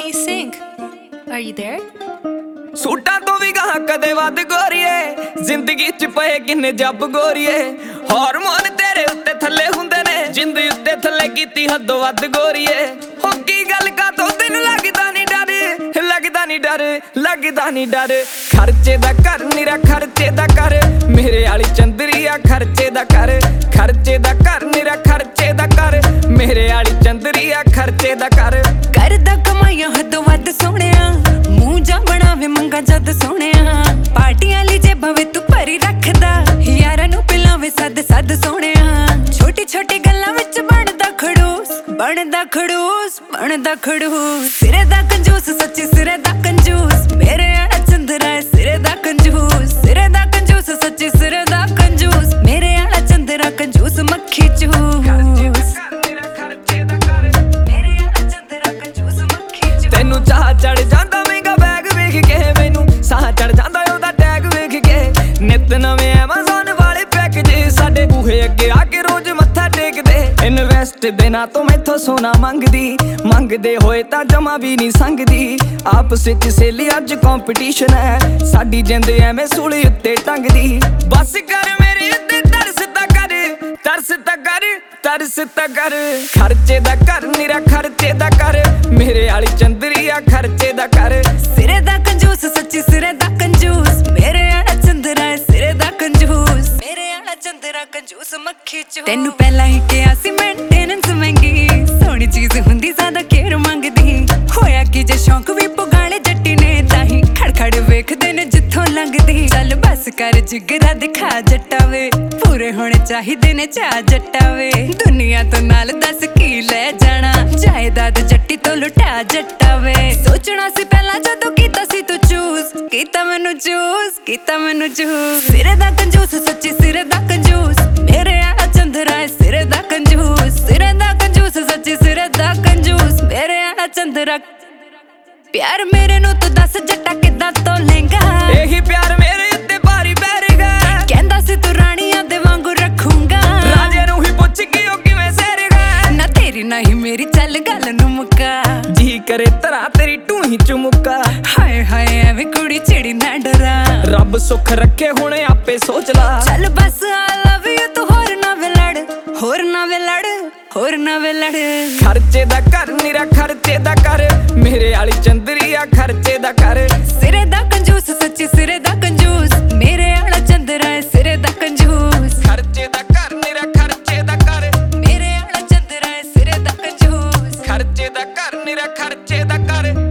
Hey Sync, are you there? ਸੂਟਾਂ ਤੋਂ ਵੀ ਗਾਹ ਕਦੇ ਵੱਧ ਗੋਰੀਏ, ਜ਼ਿੰਦਗੀ ਚ ਪਏ ਕਿੰਨੇ ਜੱਬ ਗੋਰੀਏ। ਹਾਰਮੋਨ ਤੇਰੇ ਉੱਤੇ ਥੱਲੇ ਹੁੰਦੇ ਨੇ, ਜਿੰਦ ਉੱਤੇ ਥੱਲੇ ਕੀਤੀ ਹੱਦੋਂ ਵੱਧ ਗੋਰੀਏ। ਹੋ ਕੀ ਗੱਲ ਕਾ ਤੋਂ ਤੈਨੂੰ ਲੱਗਦਾ ਨਹੀਂ ਡਰ, ਲੱਗਦਾ ਨਹੀਂ ਡਰ, ਲੱਗਦਾ ਨਹੀਂ ਡਰ। ਖਰਚੇ ਦਾ ਘਰ ਨਿਰਾ ਖਰਚੇ ਦਾ ਕਰ, ਮੇਰੇ ਵਾਲੀ ਚੰਦਰੀਆ ਖਰਚੇ ਦਾ ਕਰ। ਖਰਚੇ ਦਾ ਘਰ ਨਿਰਾ ਖਰਚੇ ਦਾ ਕਰ, ਮੇਰੇ ਵਾਲੀ ਚੰਦਰੀਆ ਖਰਚੇ ਦਾ ਕਰ। ਕਰਦਾ ਕਮਾਈਆਂ ਹੱਦੋਂ ਵੱਧ ਸੋਹਣਿਆ, ਮੂੰਹ ਜਾ ਬਣਾਵੇ ਮੰਗਾ ਜਦ ਸੋਹਣਿਆ। ਪਾਰਟੀਆਂ ਲਈ ਜੇਬਾਂ ਵੇ ਤੂੰ ਭਰੀ ਰੱਖਦਾ, ਯਾਰਾਂ ਨੂੰ ਪਿਲਾਵੇ ਸੱਦ ਸੱਦ ਸੋਹਣਿਆ। ਛੋਟੀ ਛੋਟੀ ਗੱਲਾਂ ਵਿੱਚ ਬਣਦਾ ਖੜੂਸ, ਬਣਦਾ ਖੜੂਸ, ਬਣਦਾ ਖੜੂਸ। ਸਿਰੇ ਦਾ ਕੰਜੂਸ, ਸੱਚੀ ਸਿਰੇ ਦਾ ਕੰਜੂਸ, ਮੇਰੇ ਆਲਾ ਚੰਦਰਾ ਸਿਰੇ ਦਾ ਕੰਜੂਸ। ਸਿਰੇ ਦਾ ਕੰਜੂਸ, ਸੱਚੀ ਸਿਰੇ ਦਾ ਕੰਜੂਸ, ਮੇਰੇ ਆਲਾ ਚੰਦਰਾ ਕੰਜੂਸ ਮੱਖੀ ਚੂਸ। ਤੈਨੂੰ ਚਾਹ ਚੜ ਜਾਂਦਾ ਮਹਿੰਗਾ ਬੈਗ ਵੇਖ ਕੇ, ਮੈਨੂੰ ਸਾਹ ਚੜ ਜਾਂਦਾ ਉਹਦਾ ਟੈਗ ਵੇਖ ਕੇ। ਨਿਤ ਨਵੇਂ ਐਮਾਜ਼ਨ ਵਾਲੇ ਪੈਕੇਜ ਸਾਡੇ ਬੂਹੇ ਅੱਗੇ ਆ ਕੇ ਰੋਜ਼ ਮੱਥਾ ਟੇਕਦੇ। ਇਨਵੈਸਟ ਦੇ ਨਾਂ ਤੋਂ ਮੈਥੋਂ ਸੋਨਾ ਮੰਗਦੀ, ਮੰਗਦੇ ਹੋਏ ਤਾਂ ਜਮਾ ਵੀ ਨਹੀਂ ਸੰਗਦੀ। ਆਪਸ ਵਿੱਚ ਸੇਲੀ ਅੱਜ ਕੰਪੀਟੀਸ਼ਨ ਹੈ, ਸਾਡੀ ਜਿੰਦ ਐਵੇਂ ਸੂਲੀ ਉੱਤੇ ਟੰਗਦੀ। ਬਸ ਕਰ ਮੇਰੇ ਉੱਤੇ ਤਰਸ ਤਾਂ ਕਰ, ਤਰਸ ਤਾਂ ਕਰ, ਤਰਸ ਤਾਂ ਕਰ। ਖਰਚੇ ਦਾ ਘਰ ਨਿਰਾ ਖਰਚੇ ਦਾ ਕਰ, ਮੇਰੇ ਵਾਲੀ ਚੰਦਰੀਆ ਖਰਚੇ ਦਾ ਕਰ। ਸਿਰੇ ਦਾ ਕੰਜੂਸ, ਸੱਚੀ ਸਿਰੇ ਦਾ ਕੰਜੂਸ, ਮੇਰੇ ਆਲਾ ਚੰਦਰਾ ਸਿਰੇ ਦਾ ਕੰਜੂਸ। ਮੇਰੇ ਆਲਾ ਚੰਦਰਾ ਕੰਜੂਸ ਮੱਖੀ ਚੂਸ। ਤੈਨੂੰ ਪਹਿਲਾਂ ਹੀ ਕਿਹਾ ਸੀ ਮੇਨਟੇਨੈਂਸ ਮਹਿੰਗੀ, ਸੋਹਣੀ ਚੀਜ਼ ਹੁੰਦੀ ਜ਼ਿਆਦਾ ਕੇਅਰ ਮੰਗਦੀ। ਹੋਇਆ ਕਿ ਜੇ ਸ਼ੌਂਕ ਵੀ ਪੁਗਾਲੇ ਜੱਟੀ ਨੇ, ਤਾਂ ਹੀ ਖੜਖੜ ਵੇਖਦੇ ਨੇ ਜਿੱਥੋਂ ਲੰਘਦੀ। ਚੱਲ ਬਸ ਕਰ ਜਿਗਰਾ ਦਿਖਾ ਜੱਟਾ ਵੇ, ਪੂਰੇ ਹੋਣੇ ਚਾਹੀਦੇ ਨੇ ਚਾਹ ਜੱਟਾ ਵੇ। ਦੁਨੀਆ ਤੋਂ ਨਾਲ ਦੱਸ ਕੀ ਲੈ ਜਾਣਾ, ਜਾਇਦਾਦ ਜੱਟੀ ਤੋਂ ਲੁਟਾ ਜੱਟਾ ਵੇ। ਸੋਚਣਾ ਸੀ ਪਹਿਲਾਂ ਜਦੋਂ ਕੀਤਾ ਸੀ ਤੂੰ ਚੂਸ, ਕੀਤਾ ਮੈਨੂੰ ਚੂਸ, ਕੀਤਾ ਮੈਨੂੰ ਚੂਸ। ਸਿਰੇ ਦਾ ਕੰਜੂਸ, ਸੱਚੀ ਸਿਰੇ ਦਾ ਕੰਜੂਸ, ਮੇਰੇ ਆਲਾ ਚੰਦਰਾ ਸਿਰੇ ਦਾ ਕੰਜੂਸ। ਸਿਰੇ ਦਾ ਕੰਜੂਸ, ਸੱਚੀ ਸਿਰੇ ਦਾ ਕੰਜੂਸ, ਮੇਰੇ ਆਲਾ ਚੰਦਰਾ। ਪਿਆਰ ਮੇਰੇ ਨੂੰ ਤੂੰ ਦੱਸ ਜੱਟਾ ਕਿੱਦਾਂ ਤੋਲੇਂਗਾ, ਇਹੀ ਪਿਆਰ ਮੇਰੇ ਉੱਤੇ ਭਾਰੀ ਪੈ ਰਿਹਾ। ਕਹਿੰਦਾ ਸੀ ਤੂੰ ਰਾਣੀਆਂ ਦੇ ਵਾਂਗੂ ਰੱਖੂੰਗਾ, ਰਾਜੇ ਨੂੰ ਹੀ ਪੁੱਛ ਕੇ ਉਹ ਕਿਵੇਂ ਸਹਿਰੇਗਾ। ਨਾ ਤੇਰੀ ਨਹੀਂ ਮੇਰੀ ਚੱਲ ਗੱਲ ਨੂੰ ਮੁੱਕਾ, ਜੀ ਕਰੇ ਤਰਾ ਤੇਰੀ ਟੂਹੀ ਚੁਮੁੱਕਾ। ਹਾਏ ਹਾਏ ਐਵੇਂ ਕੁੜੀ ਚਿੜੀ ਨਾ ਡਰਾ, ਰੱਬ ਸੁੱਖ ਰੱਖੇ ਹੁਣੇ ਆਪੇ ਸੋਚ ਲਾ। ਚੱਲ ਬਸ I love you ਤੂੰ ਹੋਰ ਨਾ ਵੇ ਲੜ, ਹੋਰ ਨਾ ਵੇ ਲੜ, ਹੋਰ ਨਾ ਵੇ ਲੜ। ਖਰਚੇ ਦਾ ਘਰ ਨਿਰਾ ਖਰਚੇ ਦਾ ਕਰ, ਮੇਰੇ ਵਾਲੀ ਚੰਦਰੀਆ ਖਰਚੇ ਦਾ ਕਰ। ਸਿਰੇ ਦਾ ਕੰਜੂਸ, ਸੱਚੀ ਸਿਰੇ ਦਾ ਕੰਜੂਸ, ਮੇਰੇ ਆਲਾ ਚੰਦਰਾ ਸਿਰੇ ਦਾ ਕੰਜੂਸ। ਖਰਚੇ ਦਾ ਘਰ ਨਿਰਾ ਖਰਚੇ ਦਾ ਕਰ, ਮੇਰੇ ਆਲਾ ਚੰਦਰਾ ਸਿਰੇ ਦਾ ਕੰਜੂਸ। ਖਰਚੇ ਦਾ ਘਰ ਨਿਰਾ ਖਰਚੇ ਦਾ ਕਰ।